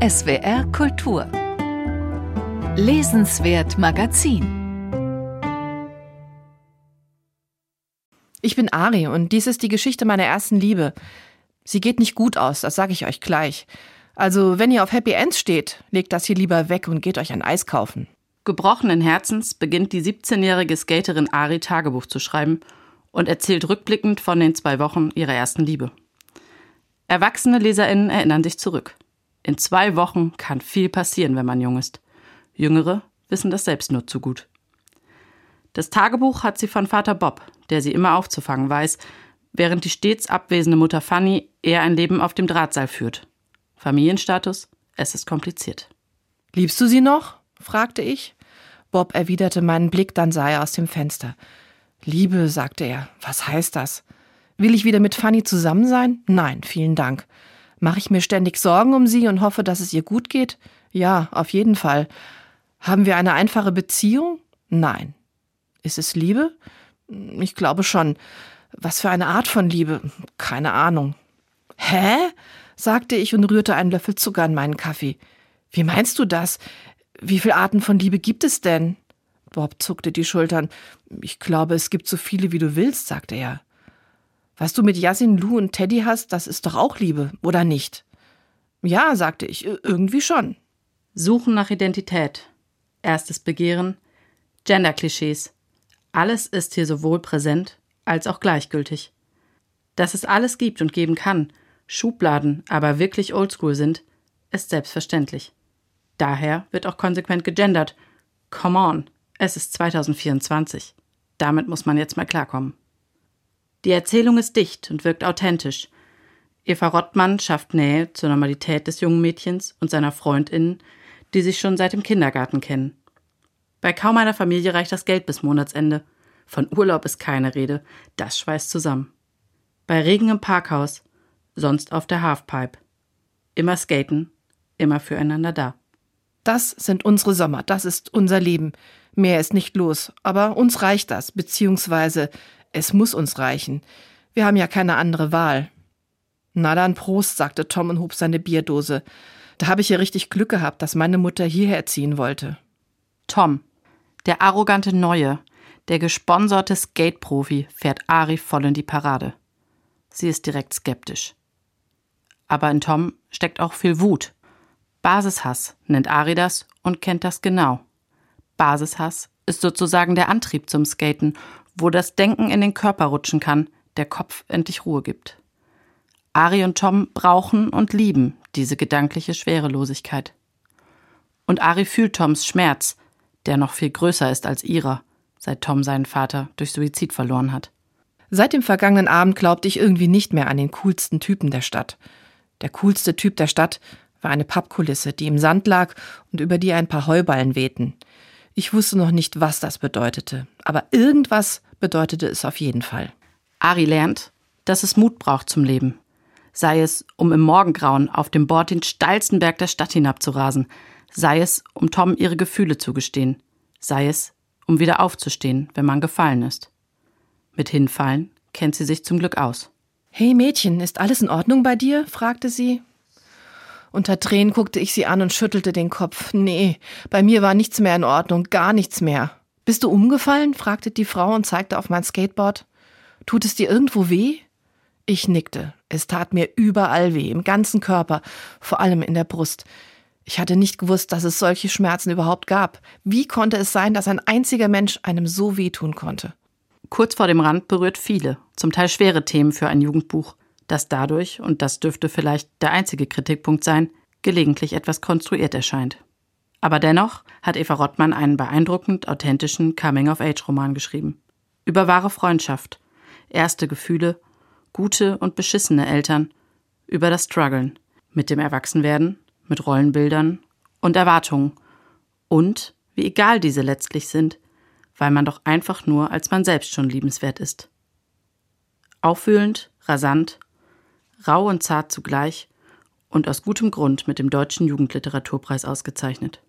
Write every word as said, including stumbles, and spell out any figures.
S W R Kultur. Lesenswert Magazin. Ich bin Ari und dies ist die Geschichte meiner ersten Liebe. Sie geht nicht gut aus, das sage ich euch gleich. Also, wenn ihr auf Happy Ends steht, legt das hier lieber weg und geht euch ein Eis kaufen. Gebrochenen Herzens beginnt die siebzehnjährige Skaterin Ari Tagebuch zu schreiben und erzählt rückblickend von den zwei Wochen ihrer ersten Liebe. Erwachsene LeserInnen erinnern sich zurück. In zwei Wochen kann viel passieren, wenn man jung ist. Jüngere wissen das selbst nur zu gut. Das Tagebuch hat sie von Vater Bob, der sie immer aufzufangen weiß, während die stets abwesende Mutter Fanny eher ein Leben auf dem Drahtseil führt. Familienstatus, es ist kompliziert. »Liebst du sie noch?« fragte ich. Bob erwiderte meinen Blick, dann sah er aus dem Fenster. »Liebe«, sagte er, »was heißt das? Will ich wieder mit Fanny zusammen sein? Nein, vielen Dank. Mache ich mir ständig Sorgen um sie und hoffe, dass es ihr gut geht? Ja, auf jeden Fall. Haben wir eine einfache Beziehung? Nein. Ist es Liebe? Ich glaube schon. Was für eine Art von Liebe? Keine Ahnung. Hä? Sagte ich und rührte einen Löffel Zucker in meinen Kaffee. Wie meinst du das? Wie viele Arten von Liebe gibt es denn? Bob zuckte die Schultern. Ich glaube, es gibt so viele, wie du willst, sagte er. Was du mit Yasin, Lou und Teddy hast, das ist doch auch Liebe, oder nicht? Ja, sagte ich, irgendwie schon. Suchen nach Identität, erstes Begehren, Gender-Klischees. Alles ist hier sowohl präsent als auch gleichgültig. Dass es alles gibt und geben kann, Schubladen aber wirklich oldschool sind, ist selbstverständlich. Daher wird auch konsequent gegendert. Come on, es ist zweitausendvierundzwanzig. Damit muss man jetzt mal klarkommen. Die Erzählung ist dicht und wirkt authentisch. Eva Rottmann schafft Nähe zur Normalität des jungen Mädchens und seiner FreundInnen, die sich schon seit dem Kindergarten kennen. Bei kaum einer Familie reicht das Geld bis Monatsende. Von Urlaub ist keine Rede, das schweißt zusammen. Bei Regen im Parkhaus, sonst auf der Halfpipe. Immer skaten, immer füreinander da. Das sind unsere Sommer, das ist unser Leben. Mehr ist nicht los, aber uns reicht das, beziehungsweise es muss uns reichen. Wir haben ja keine andere Wahl. Na dann Prost, sagte Tom und hob seine Bierdose. Da habe ich ja richtig Glück gehabt, dass meine Mutter hierher ziehen wollte. Tom, der arrogante Neue, der gesponserte Skate-Profi, fährt Ari voll in die Parade. Sie ist direkt skeptisch. Aber in Tom steckt auch viel Wut. Basishass nennt Ari das und kennt das genau. Basishass ist sozusagen der Antrieb zum Skaten, wo das Denken in den Körper rutschen kann, der Kopf endlich Ruhe gibt. Ari und Tom brauchen und lieben diese gedankliche Schwerelosigkeit. Und Ari fühlt Toms Schmerz, der noch viel größer ist als ihrer, seit Tom seinen Vater durch Suizid verloren hat. Seit dem vergangenen Abend glaubte ich irgendwie nicht mehr an den coolsten Typen der Stadt. Der coolste Typ der Stadt war eine Pappkulisse, die im Sand lag und über die ein paar Heuballen wehten. Ich wusste noch nicht, was das bedeutete, aber irgendwas bedeutete es auf jeden Fall. Ari lernt, dass es Mut braucht zum Leben. Sei es, um im Morgengrauen auf dem Board den steilsten Berg der Stadt hinabzurasen, sei es, um Tom ihre Gefühle zu gestehen, sei es, um wieder aufzustehen, wenn man gefallen ist. Mit Hinfallen kennt sie sich zum Glück aus. »Hey Mädchen, ist alles in Ordnung bei dir?« fragte sie. Unter Tränen guckte ich sie an und schüttelte den Kopf. »Nee, bei mir war nichts mehr in Ordnung, gar nichts mehr.« »Bist du umgefallen?« fragte die Frau und zeigte auf mein Skateboard. »Tut es dir irgendwo weh?« Ich nickte. Es tat mir überall weh, im ganzen Körper, vor allem in der Brust. Ich hatte nicht gewusst, dass es solche Schmerzen überhaupt gab. Wie konnte es sein, dass ein einziger Mensch einem so wehtun konnte? Kurz vor dem Rand berührt viele, zum Teil schwere Themen für ein Jugendbuch, das dadurch, und das dürfte vielleicht der einzige Kritikpunkt sein, gelegentlich etwas konstruiert erscheint. Aber dennoch hat Eva Rottmann einen beeindruckend authentischen Coming-of-Age-Roman geschrieben. Über wahre Freundschaft, erste Gefühle, gute und beschissene Eltern, über das Struggeln, mit dem Erwachsenwerden, mit Rollenbildern und Erwartungen und wie egal diese letztlich sind, weil man doch einfach nur als man selbst schon liebenswert ist. Aufwühlend, rasant, rau und zart zugleich und aus gutem Grund mit dem Deutschen Jugendliteraturpreis ausgezeichnet.